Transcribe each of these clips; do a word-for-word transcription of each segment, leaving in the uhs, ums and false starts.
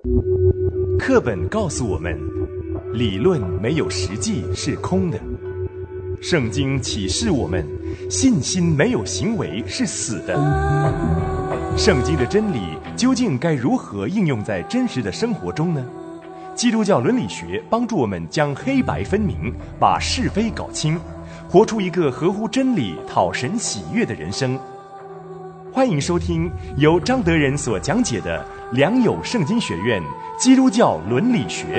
课本告诉我们，理论没有实际是空的。圣经启示我们，信心没有行为是死的。圣经的真理究竟该如何应用在真实的生活中呢？基督教伦理学帮助我们将黑白分明，把是非搞清，活出一个合乎真理、讨神喜悦的人生。欢迎收听由张德仁所讲解的良友圣经学院基督教伦理学。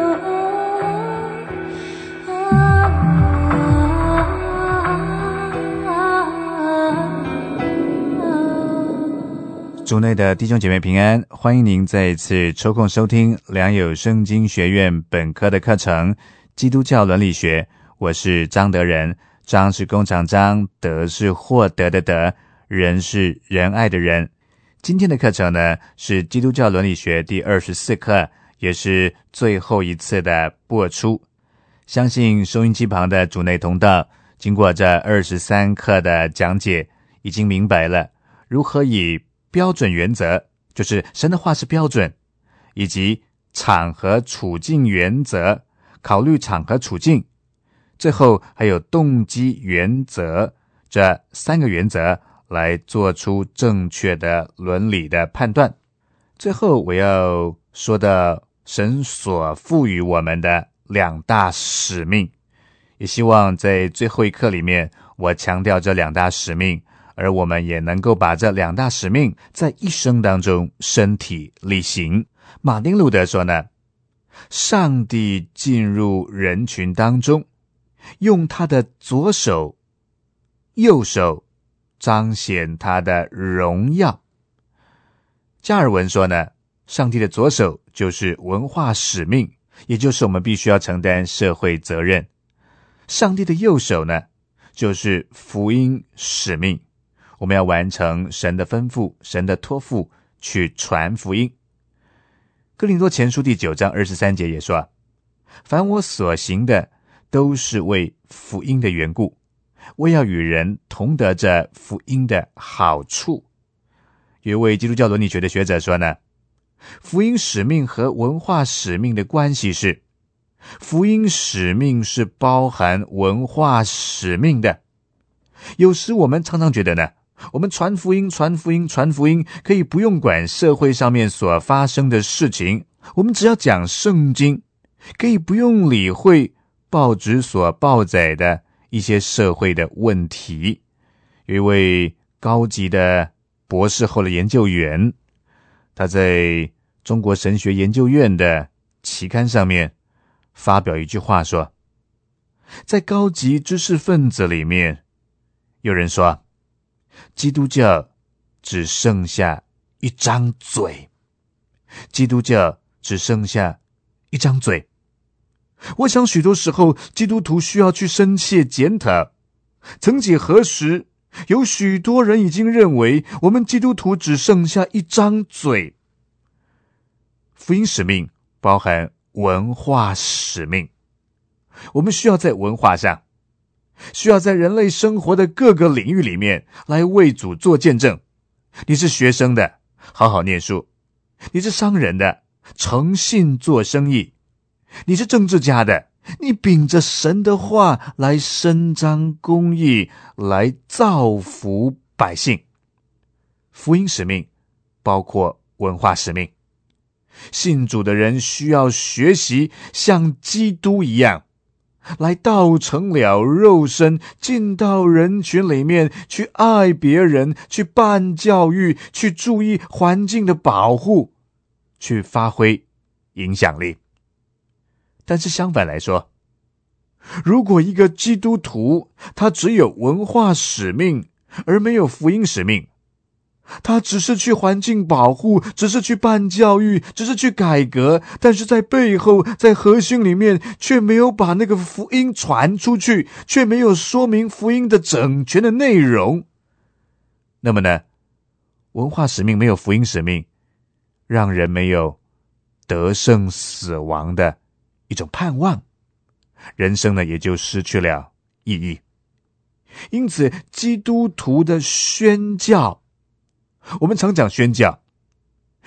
主内的弟兄姐妹平安，欢迎您再一次抽空收听良友圣经学院本科的课程基督教伦理学。我是张德仁，张是工长张，德是获得的德，仁是仁爱的仁。今天的课程呢，是基督教伦理学第二十四课，也是最后一次的播出。相信收音机旁的主内同道，经过这二十三课的讲解，已经明白了如何以标准原则，就是神的话是标准，以及场合处境原则，考虑场合处境，最后还有动机原则，这三个原则来做出正确的伦理的判断。最后我要说的神所赋予我们的两大使命，也希望在最后一课里面我强调这两大使命，而我们也能够把这两大使命在一生当中身体力行。马丁路德说呢，上帝进入人群当中，用他的左手右手彰显他的荣耀。加尔文说呢，上帝的左手就是文化使命，也就是我们必须要承担社会责任。上帝的右手呢，就是福音使命，我们要完成神的吩咐，神的托付，去传福音。哥林多前书第九章二十三节也说，凡我所行的都是为福音的缘故，我要与人同得这福音的好处。有一位基督教伦理学的学者说呢，福音使命和文化使命的关系是，福音使命是包含文化使命的。有时我们常常觉得呢，我们传福音传福音传福音可以不用管社会上面所发生的事情，我们只要讲圣经，可以不用理会报纸所报载的一些社会的问题。有一位高级的博士后的研究员，他在中国神学研究院的期刊上面发表一句话说，在高级知识分子里面，有人说基督教只剩下一张嘴，基督教只剩下一张嘴。我想许多时候基督徒需要去深切检讨，曾几何时有许多人已经认为我们基督徒只剩下一张嘴。福音使命包含文化使命，我们需要在文化上，需要在人类生活的各个领域里面来为主做见证。你是学生的，好好念书；你是商人的，诚信做生意；你是政治家的，你秉着神的话来伸张公义，来造福百姓。福音使命包括文化使命，信主的人需要学习像基督一样，来道成了肉身，进到人群里面去爱别人，去办教育，去注意环境的保护，去发挥影响力。但是相反来说，如果一个基督徒他只有文化使命而没有福音使命，他只是去环境保护，只是去办教育，只是去改革，但是在背后，在核心里面却没有把那个福音传出去，却没有说明福音的整全的内容。那么呢，文化使命没有福音使命，让人没有得胜死亡的一种盼望，人生呢也就失去了意义。因此基督徒的宣教，我们常讲宣教，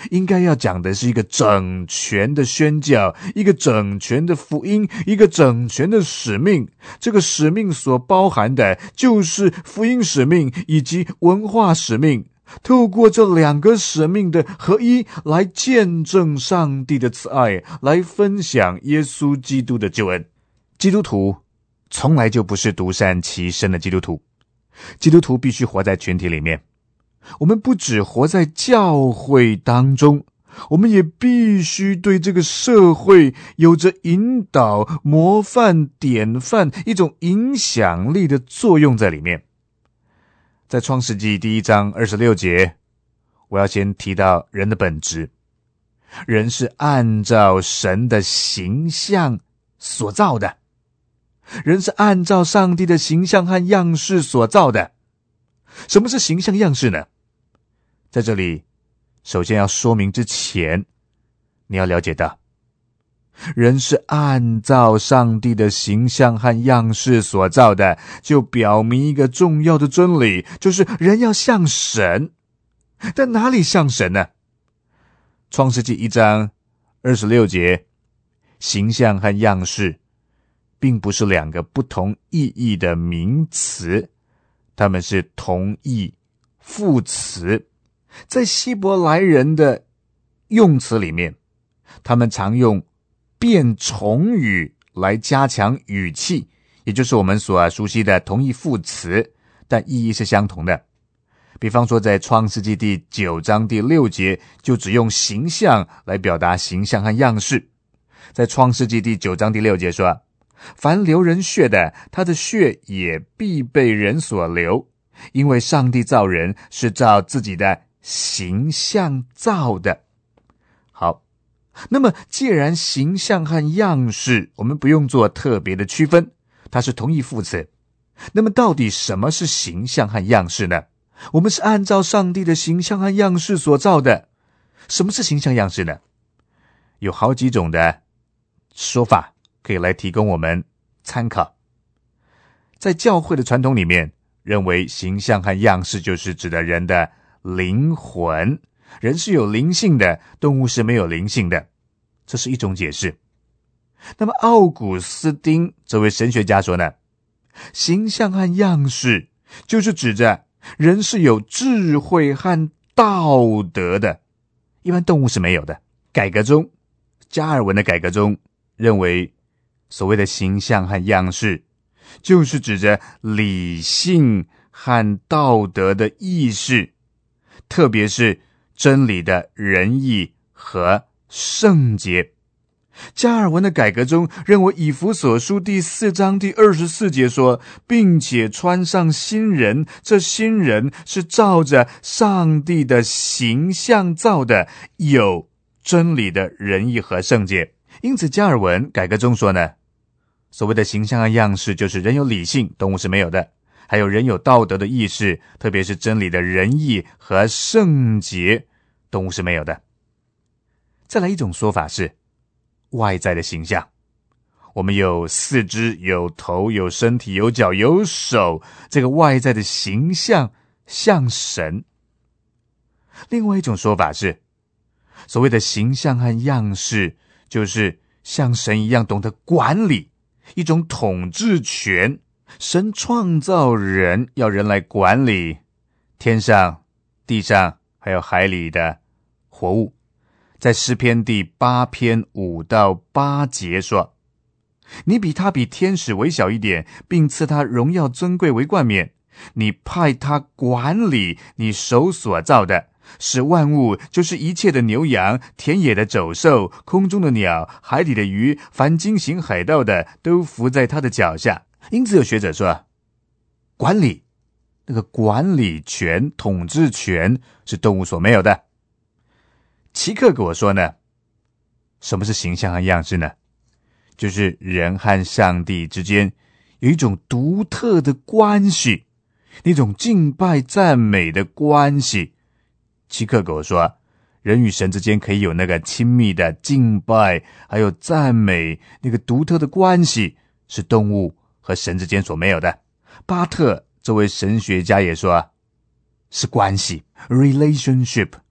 应该要讲的是一个整全的宣教，一个整全的福音，一个整全的使命。这个使命所包含的就是福音使命以及文化使命，透过这两个使命的合一，来见证上帝的慈爱，来分享耶稣基督的救恩。基督徒从来就不是独善其身的基督徒，基督徒必须活在群体里面。我们不只活在教会当中，我们也必须对这个社会有着引导、模范、典范，一种影响力的作用在里面。在创世纪第一章二十六节，我要先提到人的本质。人是按照神的形象所造的，人是按照上帝的形象和样式所造的。什么是形象样式呢？在这里首先要说明之前，你要了解到人是按照上帝的形象和样式所造的，就表明一个重要的真理，就是人要像神。但哪里像神呢？创世纪一章二十六节，形象和样式并不是两个不同意义的名词，它们是同义副词。在希伯来人的用词里面，他们常用变重语来加强语气，也就是我们所熟悉的同义副词，但意义是相同的。比方说在创世纪第九章第六节，就只用形象来表达形象和样式。在创世纪第九章第六节说，凡流人血的，他的血也必被人所流，因为上帝造人是照自己的形象造的。好，那么既然形象和样式我们不用做特别的区分，它是同义副词，那么到底什么是形象和样式呢？我们是按照上帝的形象和样式所造的。什么是形象样式呢？有好几种的说法可以来提供我们参考。在教会的传统里面，认为形象和样式就是指的人的灵魂，人是有灵性的，动物是没有灵性的，这是一种解释。那么奥古斯丁这位神学家说呢，形象和样式就是指着人是有智慧和道德的，一般动物是没有的。改革中，加尔文的改革中认为，所谓的形象和样式就是指着理性和道德的意识，特别是真理的仁义和圣洁。加尔文的改革中认为，以弗所书第四章第二十四节说，并且穿上新人，这新人是照着上帝的形象造的，有真理的仁义和圣洁。因此加尔文改革中说呢，所谓的形象和样式就是人有理性，动物是没有的，还有人有道德的意识，特别是真理的仁义和圣洁，动物是没有的。再来一种说法是外在的形象，我们有四肢，有头，有身体，有脚，有手，这个外在的形象像神。另外一种说法是，所谓的形象和样式就是像神一样懂得管理，一种统治权。神创造人，要人来管理天上、地上还有海里的活物。在诗篇第八篇五到八节说，你比他比天使微小一点，并赐他荣耀尊贵为冠冕。你派他管理你手所造的，使万物，就是一切的牛羊、田野的走兽、空中的鸟、海里的鱼，凡经行海道的，都伏在他的脚下。因此有学者说，管理，那个管理权、统治权是动物所没有的。齐克给我说呢，什么是形象和样式呢？就是人和上帝之间有一种独特的关系，那种敬拜赞美的关系。齐克给我说，人与神之间可以有那个亲密的敬拜还有赞美，那个独特的关系是动物和神之间所没有的。巴特这位神学家也说，是关系 relationship。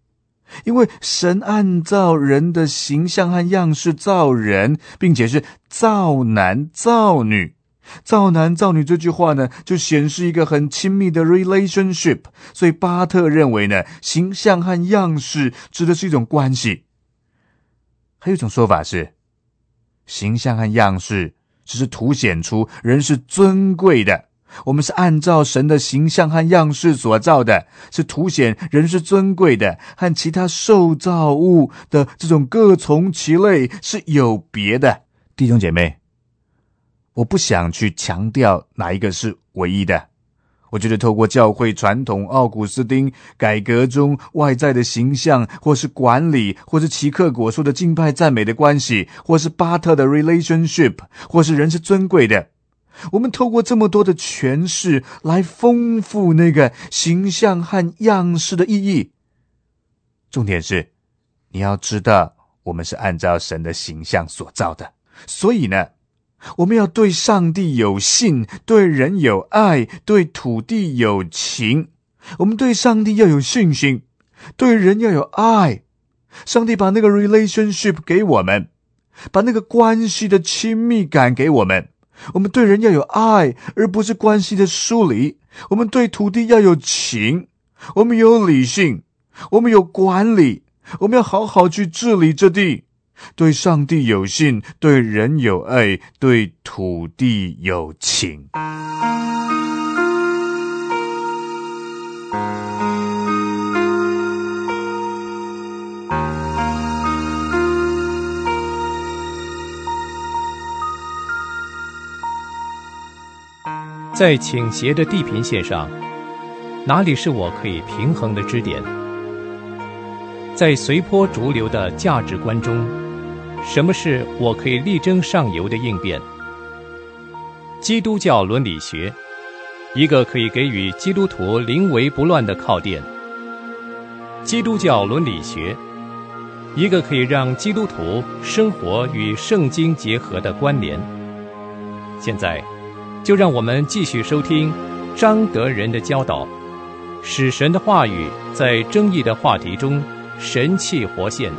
因为神按照人的形象和样式造人，并且是造男造女。造男造女这句话呢，就显示一个很亲密的 relationship。所以巴特认为呢，形象和样式指的是一种关系。还有一种说法是，形象和样式只是凸显出人是尊贵的。我们是按照神的形象和样式所造的，是凸显人是尊贵的，和其他受造物的这种各从其类是有别的。弟兄姐妹，我不想去强调哪一个是唯一的。我觉得透过教会传统奥古斯丁改革中外在的形象，或是管理，或是齐克果说的敬拜赞美的关系，或是巴特的 relationship， 或是人是尊贵的，我们透过这么多的诠释来丰富那个形象和样式的意义。重点是你要知道，我们是按照神的形象所造的。所以呢，我们要对上帝有信，对人有爱，对土地有情。我们对上帝要有信心，对人要有爱。上帝把那个 relationship 给我们，把那个关系的亲密感给我们。我们对人要有爱，而不是关系的疏离。我们对土地要有情，我们有理性，我们有管理，我们要好好去治理这地。对上帝有信，对人有爱，对土地有情。 在倾斜的地平线上，哪里是我可以平衡的支点？在随波逐流的价值观中，什么是我可以力争上游的应变？基督教伦理学，一个可以给予基督徒临危不乱的靠垫。基督教伦理学，一个可以让基督徒生活与圣经结合的关联。现在就让我们继续收听张德仁的教导，使神的话语在争议的话题中神气活现。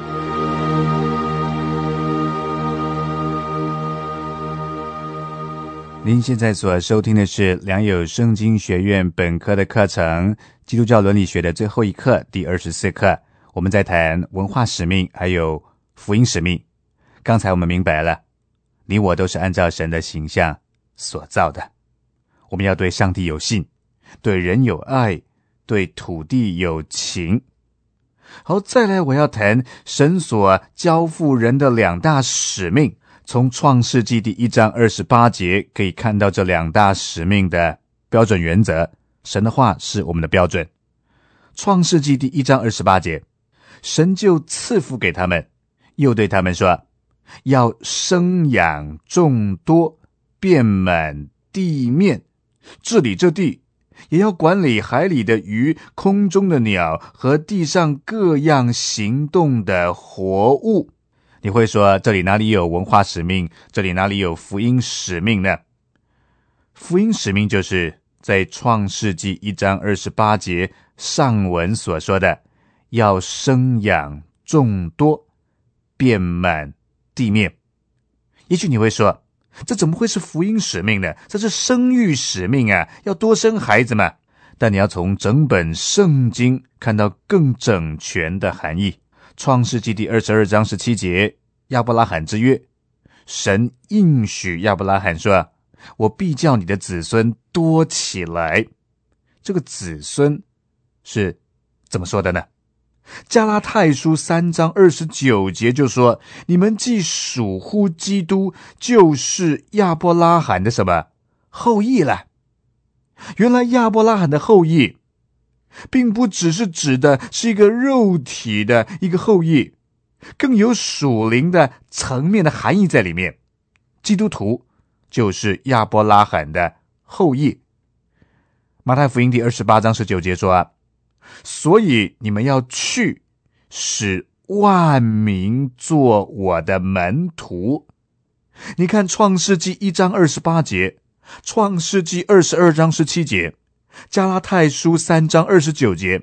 您现在所收听的是良友圣经学院本科的课程，基督教伦理学的最后一课，第二十四课。我们在谈文化使命还有福音使命。刚才我们明白了，你我都是按照神的形象所造的。我们要对上帝有信，对人有爱，对土地有情。好，再来我要谈神所交付人的两大使命。从创世纪第一章二十八节可以看到这两大使命的标准原则。神的话是我们的标准。创世纪第一章二十八节，神就赐福给他们，又对他们说，要生养众多，遍满地面，治理这地，也要管理海里的鱼，空中的鸟和地上各样行动的活物。你会说，这里哪里有文化使命，这里哪里有福音使命呢？福音使命就是在创世纪一章二十八节上文所说的，要生养众多，遍满地面。也许你会说，这怎么会是福音使命呢？这是生育使命啊，要多生孩子嘛。但你要从整本圣经看到更整全的含义。创世纪第二十二章十七节，亚伯拉罕之约，神应许亚伯拉罕说，我必叫你的子孙多起来。这个子孙是怎么说的呢？加拉太书三章二十九节就说，你们既属乎基督，就是亚伯拉罕的什么后裔了。原来亚伯拉罕的后裔并不只是指的是一个肉体的一个后裔，更有属灵的层面的含义在里面。基督徒就是亚伯拉罕的后裔。马太福音第二十八章十九节说啊，所以你们要去，使万民做我的门徒。你看创世纪一章二十八节，创世纪二十二章十七节，加拉太书三章二十九节，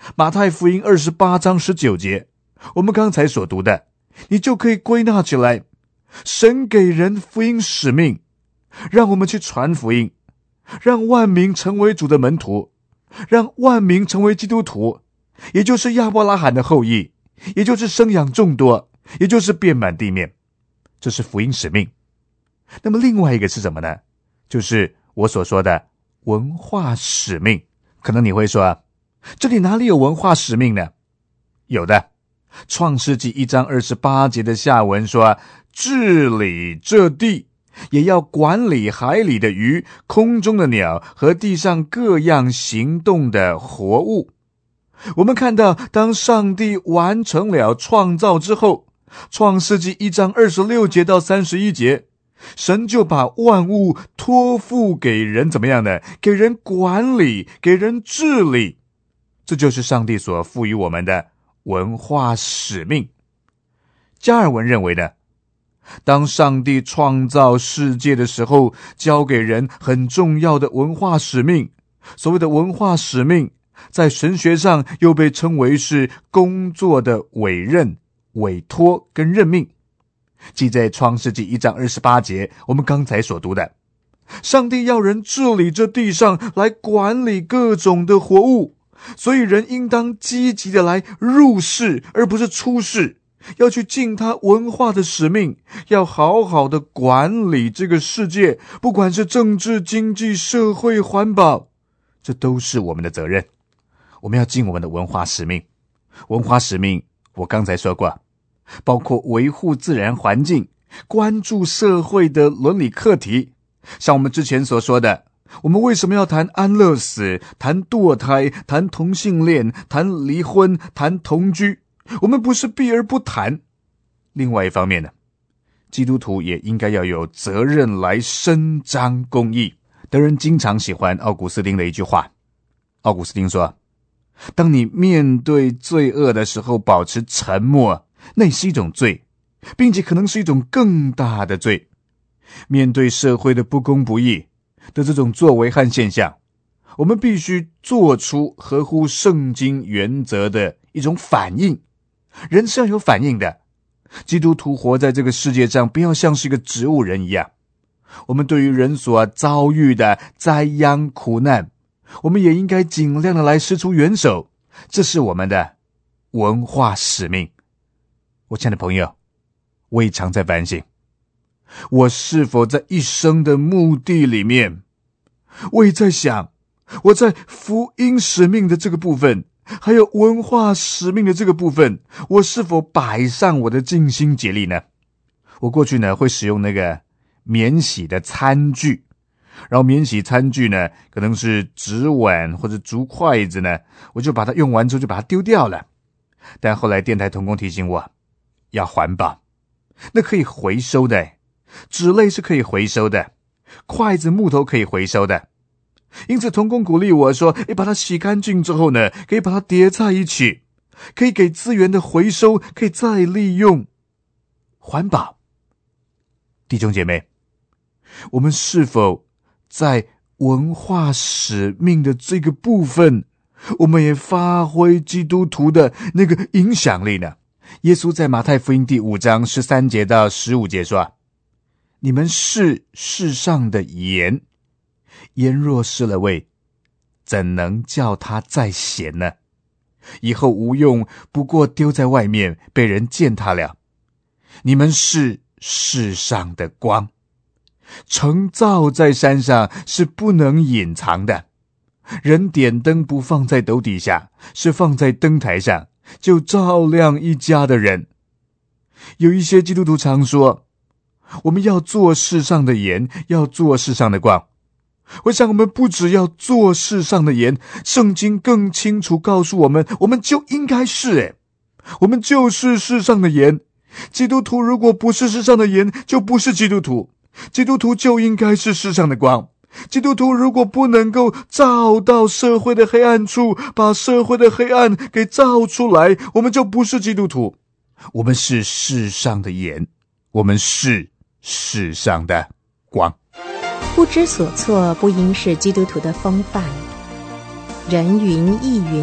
马太福音二十八章十九节，我们刚才所读的，你就可以归纳起来，神给人福音使命，让我们去传福音，让万民成为主的门徒，让万民成为基督徒，也就是亚伯拉罕的后裔，也就是生养众多，也就是遍满地面。这是福音使命。那么另外一个是什么呢？就是我所说的文化使命。可能你会说，这里哪里有文化使命呢？有的，创世纪一章二十八节的下文说，治理这地，也要管理海里的鱼、空中的鸟和地上各样行动的活物。我们看到，当上帝完成了创造之后，创世纪一章二十六节到三十一节，神就把万物托付给人，怎么样呢？给人管理，给人治理。这就是上帝所赋予我们的文化使命。加尔文认为呢，当上帝创造世界的时候，交给人很重要的文化使命。所谓的文化使命，在神学上又被称为是工作的委任、委托跟任命。即在创世纪一章二十八节，我们刚才所读的，上帝要人治理这地上，来管理各种的活物，所以人应当积极的来入世，而不是出世，要去尽他文化的使命，要好好的管理这个世界，不管是政治、经济、社会、环保，这都是我们的责任。我们要尽我们的文化使命。文化使命我刚才说过，包括维护自然环境，关注社会的伦理课题。像我们之前所说的，我们为什么要谈安乐死、谈堕胎、谈同性恋、谈离婚、谈同居？我们不是避而不谈。另外一方面呢，基督徒也应该要有责任来伸张公义。德人经常喜欢奥古斯丁的一句话，奥古斯丁说，当你面对罪恶的时候保持沉默，那是一种罪，并且可能是一种更大的罪。面对社会的不公不义的这种作为和现象，我们必须做出合乎圣经原则的一种反应。人是要有反应的。基督徒活在这个世界上，不要像是一个植物人一样。我们对于人所遭遇的灾殃苦难，我们也应该尽量的来施出援手，这是我们的文化使命。我亲爱的朋友，我也常在反省，我是否在一生的目的里面，我也在想，我在福音使命的这个部分，还有文化使命的这个部分，我是否摆上我的尽心竭力呢？我过去呢会使用那个免洗的餐具，然后免洗餐具呢可能是纸碗或者竹筷子呢，我就把它用完之后就把它丢掉了。但后来电台同工提醒我要环保，那可以回收的，纸类是可以回收的，筷子木头可以回收的。因此同工鼓励我说，诶，把它洗干净之后呢，可以把它叠在一起，可以给资源的回收，可以再利用。环保。弟兄姐妹，我们是否在文化使命的这个部分，我们也发挥基督徒的那个影响力呢？耶稣在马太福音第五章十三节到十五节说，你们是世上的盐，盐若失了味，怎能叫它再咸呢？以后无用，不过丢在外面，被人践踏了。你们是世上的光，城造在山上，是不能隐藏的。人点灯不放在斗底下，是放在灯台上，就照亮一家的人。有一些基督徒常说，我们要做世上的盐，要做世上的光。我想我们不只要做世上的盐，圣经更清楚告诉我们，我们就应该是诶，我们就是世上的盐。基督徒如果不是世上的盐，就不是基督徒。基督徒就应该是世上的光。基督徒如果不能够照到社会的黑暗处，把社会的黑暗给照出来，我们就不是基督徒。我们是世上的盐，我们是世上的光。 不知所措不应是基督徒的风范。人云亦云，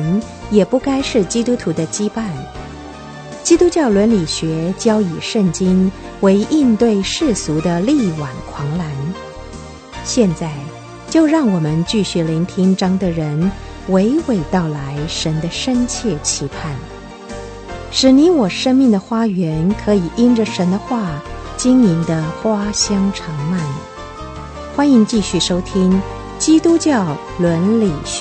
也不该是基督徒的羁绊。基督教伦理学教以圣经为应对世俗的力挽狂澜。现在就让我们继续聆听张德仁娓娓道来神的深切期盼，使你我生命的花园可以因着神的话经营的花香长漫。欢迎继续收听基督教伦理学。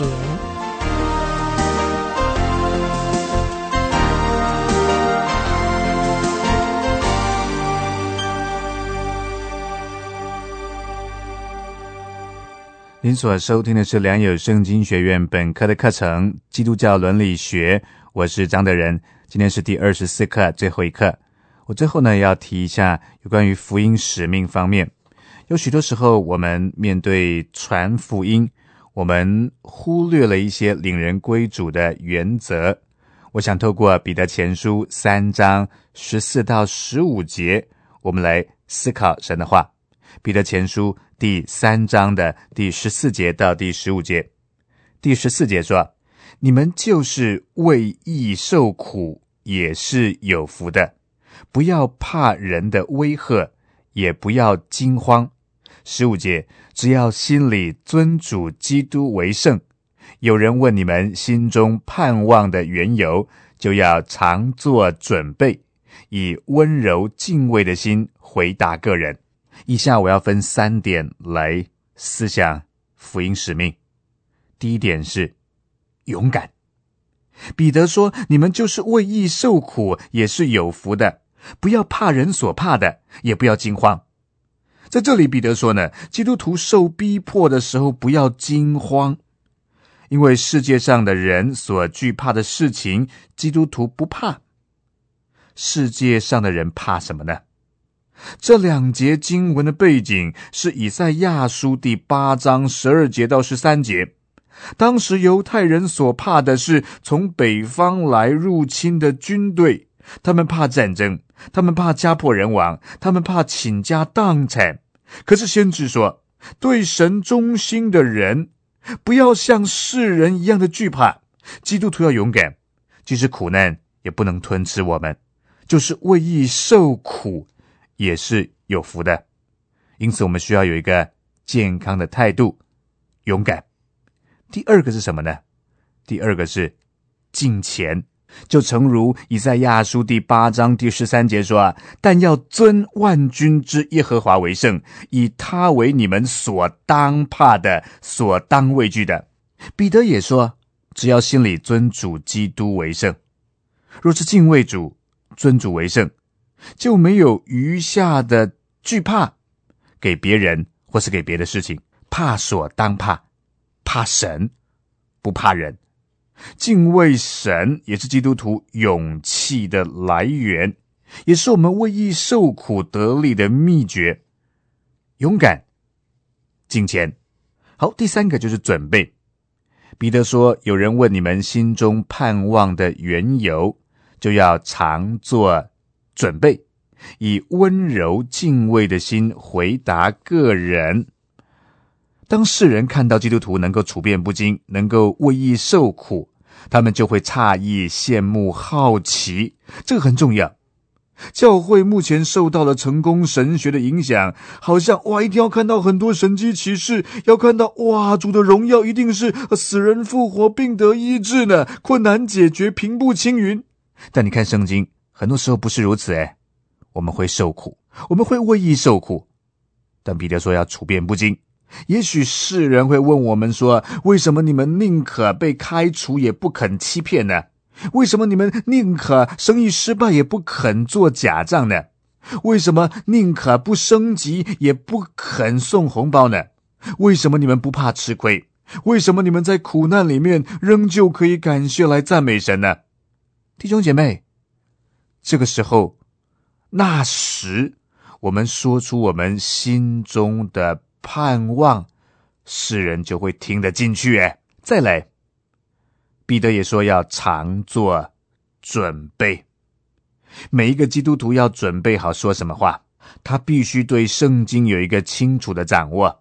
您所收听的是良友圣经学院本科的课程《基督教伦理学》，我是张德仁。今天是第二十四课，最后一课。我最后呢要提一下有关于福音使命方面。有许多时候我们面对传福音，我们忽略了一些领人归主的原则。我想透过彼得前书三章十四到十五节，我们来思考神的话。彼得前书第三章的第十四节到第十五节。第十四节说，你们就是为义受苦，也是有福的，不要怕人的威吓，也不要惊慌。十五节，只要心里尊主基督为圣。有人问你们心中盼望的缘由，就要常做准备，以温柔敬畏的心回答个人。以下我要分三点来思想福音使命。第一点是勇敢。彼得说，你们就是为义受苦，也是有福的，不要怕人所怕的，也不要惊慌。在这里彼得说呢，基督徒受逼迫的时候不要惊慌，因为世界上的人所惧怕的事情，基督徒不怕。世界上的人怕什么呢？这两节经文的背景是以赛亚书第八章十二节到十三节。当时犹太人所怕的是从北方来入侵的军队，他们怕战争，他们怕家破人亡，他们怕倾家荡产。可是先知说，对神忠心的人不要像世人一样的惧怕，基督徒要勇敢，即使苦难也不能吞吃我们，就是为义受苦也是有福的。因此我们需要有一个健康的态度，勇敢。第二个是什么呢？第二个是敬虔。就诚如以赛亚书第八章第十三节说，但要尊万军之耶和华为圣，以他为你们所当怕的，所当畏惧的。彼得也说，只要心里尊主基督为圣。若是敬畏主，尊主为圣，就没有余下的惧怕给别人或是给别的事情，怕所当怕，怕神，不怕人。敬畏神也是基督徒勇气的来源，也是我们为义受苦得力的秘诀。勇敢，敬虔。好，第三个就是准备。彼得说，有人问你们心中盼望的缘由，就要常做准备，以温柔敬畏的心回答个人。当世人看到基督徒能够处变不惊，能够为义受苦，他们就会诧异、羡慕、好奇，这个很重要。教会目前受到了成功神学的影响，好像哇，一定要看到很多神迹奇事，要看到哇，主的荣耀一定是死人复活、病得医治呢，困难解决、平步青云。但你看圣经，很多时候不是如此诶，我们会受苦，我们会为义受苦，但彼得说要处变不惊。也许世人会问我们说，为什么你们宁可被开除也不肯欺骗呢？为什么你们宁可生意失败也不肯做假账呢？为什么宁可不升级也不肯送红包呢？为什么你们不怕吃亏？为什么你们在苦难里面仍旧可以感谢来赞美神呢？弟兄姐妹，这个时候，那时我们说出我们心中的盼望，世人就会听得进去诶。再来，彼得也说要常做准备。每一个基督徒要准备好说什么话，他必须对圣经有一个清楚的掌握。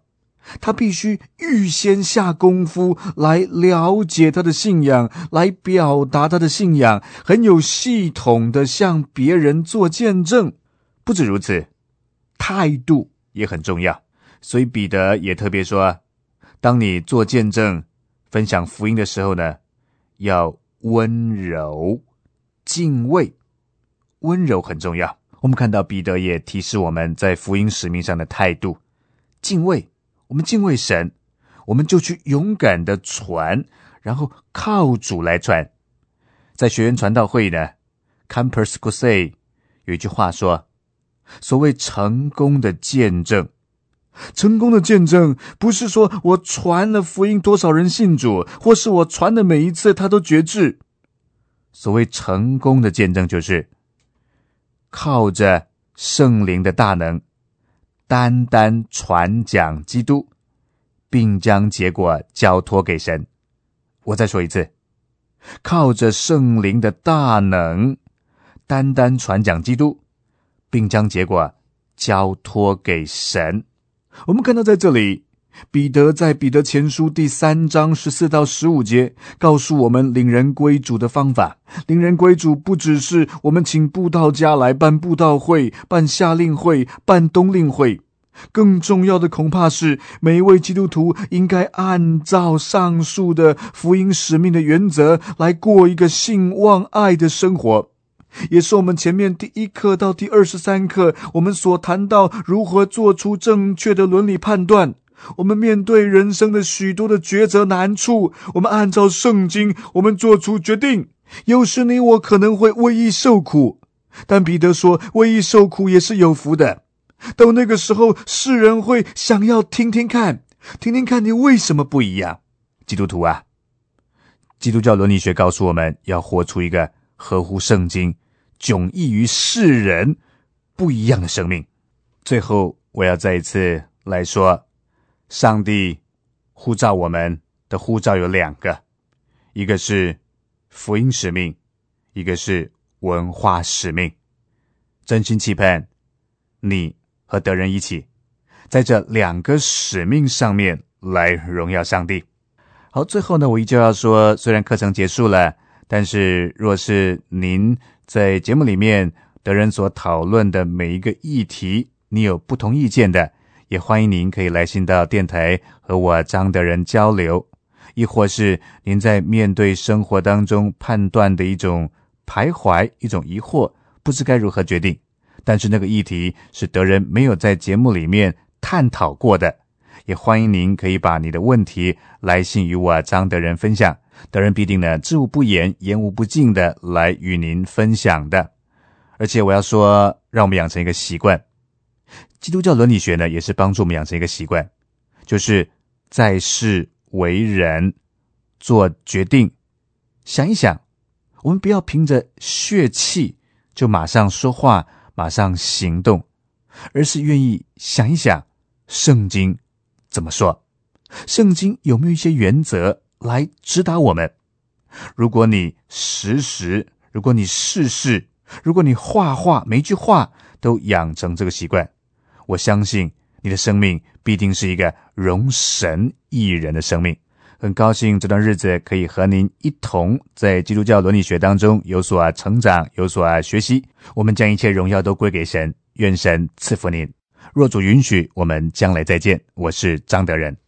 他必须预先下功夫来了解他的信仰，来表达他的信仰，很有系统的向别人做见证。不止如此，态度也很重要。所以彼得也特别说，当你做见证分享福音的时候呢，要温柔敬畏。温柔很重要。我们看到彼得也提示我们在福音使命上的态度，敬畏。我们敬畏神，我们就去勇敢的传，然后靠主来传。在学园传道会呢 Campus Crusade 有一句话说，所谓成功的见证，成功的见证不是说我传了福音多少人信主，或是我传的每一次他都觉志。所谓成功的见证，就是靠着圣灵的大能，单单传讲基督，并将结果交托给神。我再说一次，靠着圣灵的大能，单单传讲基督，并将结果交托给神。我们看到在这里，彼得在彼得前书第三章十四到十五节告诉我们领人归主的方法。领人归主不只是我们请布道家来办布道会、办夏令会、办冬令会，更重要的恐怕是每一位基督徒应该按照上述的福音使命的原则来过一个信望爱的生活。也是我们前面第一课到第二十三课我们所谈到如何做出正确的伦理判断。我们面对人生的许多的抉择难处，我们按照圣经我们做出决定。有时你我可能会为义受苦，但彼得说为义受苦也是有福的。到那个时候，世人会想要听听看，听听看你为什么不一样。基督徒啊，基督教伦理学告诉我们要活出一个合乎圣经、迥异于世人不一样的生命。最后我要再一次来说，上帝呼召我们的呼召有两个，一个是福音使命，一个是文化使命。真心期盼你和德人一起在这两个使命上面来荣耀上帝。好，最后呢，我依旧要说，虽然课程结束了，但是若是您在节目里面德人所讨论的每一个议题，你有不同意见的，也欢迎您可以来信到电台和我张德仁交流。亦或是您在面对生活当中判断的一种徘徊、一种疑惑，不知该如何决定，但是那个议题是德仁没有在节目里面探讨过的，也欢迎您可以把你的问题来信与我张德仁分享，德仁必定呢知无不言、言无不尽的来与您分享的。而且我要说，让我们养成一个习惯，基督教伦理学呢也是帮助我们养成一个习惯，就是在世为人做决定，想一想，我们不要凭着血气就马上说话，马上行动，而是愿意想一想圣经怎么说，圣经有没有一些原则来指导我们。如果你时时，如果你事事，如果你画画，每一句话都养成这个习惯，我相信你的生命必定是一个荣神益人的生命。很高兴这段日子可以和您一同在基督教伦理学当中有所成长，有所学习。我们将一切荣耀都归给神，愿神赐福您。若主允许，我们将来再见。我是张德仁。